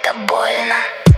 это больно.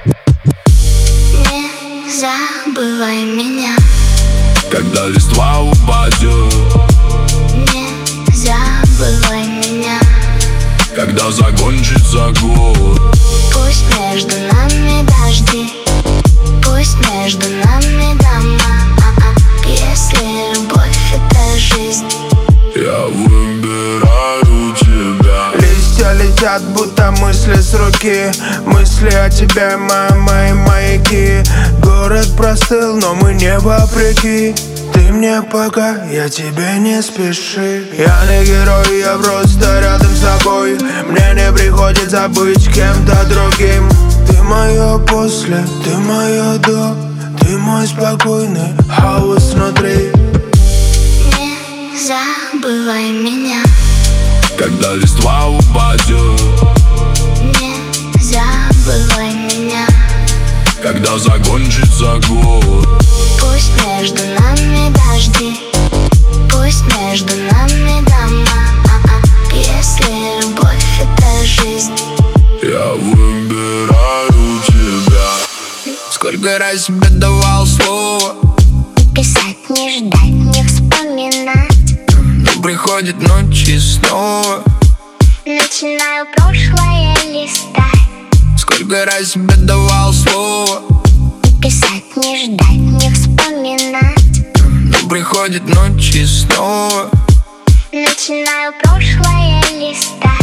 Не забывай меня, когда листва упадет. не забывай меня, когда закончится год. пусть между нами дожди, пусть между нами дома. Если любовь это жизнь, Я выбираю тебя. Листья летят, будто мысли с руки. Мысли о тебе, мои маяки. Город простыл, но мы не вопреки. Ты мне пока, я тебе не спеши. Я не герой, я просто рядом с тобой. Мне не приходится быть кем-то другим. Ты мое после, ты мое до. Ты мой спокойный хаос внутри. не забывай меня, когда листва упадет. не забывай меня, когда закончится год. пусть между нами дожди, пусть между нами дома. Если любовь это жизнь, Я выбираю тебя. Сколько раз тебе давал слово, писать, не ждать, не вспоминать. но приходит ночь и снова. Начинаю прошлое листать, Сколько раз тебе давал слово, писать, не ждать, не вспоминать. но приходит ночь и снова. Начинаю прошлое листать.